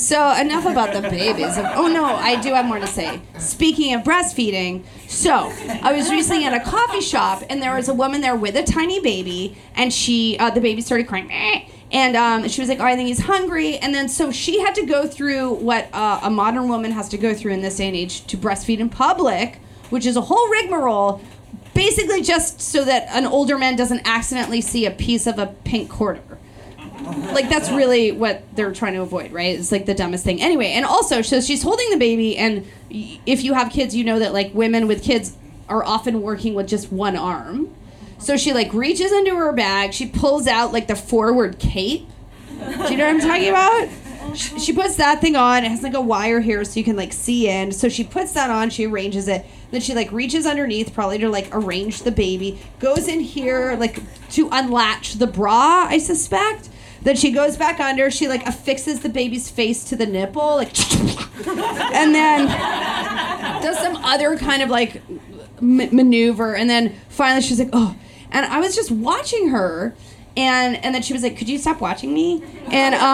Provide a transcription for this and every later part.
So enough about the babies. Oh no, I do have more to say. Speaking of breastfeeding, so I was recently at a coffee shop and there was a woman there with a tiny baby, and the baby started crying. And she was like, oh, I think he's hungry. And then so she had to go through what a modern woman has to go through in this day and age to breastfeed in public, which is a whole rigmarole, basically just so that an older man doesn't accidentally see a piece of a pink quarter. Like, that's really what they're trying to avoid, right? It's like the dumbest thing. Anyway, and also, so she's holding the baby, and if you have kids, you know that, like, women with kids are often working with just one arm. So she, like, reaches into her bag, she pulls out, like, the forward cape. Do you know what I'm talking about? She puts that thing on. It has, like, a wire here so you can, like, see in. So she puts that on, she arranges it. Then she, like, reaches underneath, probably to, like, arrange the baby. Goes in here, like, to unlatch the bra, I suspect. Then she goes back under, she, like, affixes the baby's face to the nipple, like, and then does some other kind of, like, maneuver. And then finally she's like, oh. And I was just watching her, and then she was like, could you stop watching me? And, but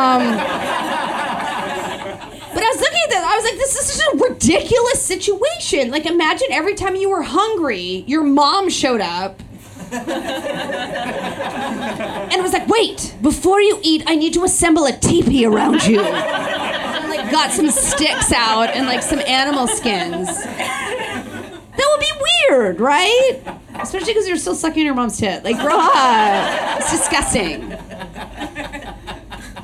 I was looking at that, I was like, this is just a ridiculous situation. Like, imagine every time you were hungry, your mom showed up, and was like, wait, before you eat, I need to assemble a teepee around you. And, like, got some sticks out and, like, some animal skins. That would be weird, right? Especially because you're still sucking your mom's tit. Like, grow up. It's disgusting.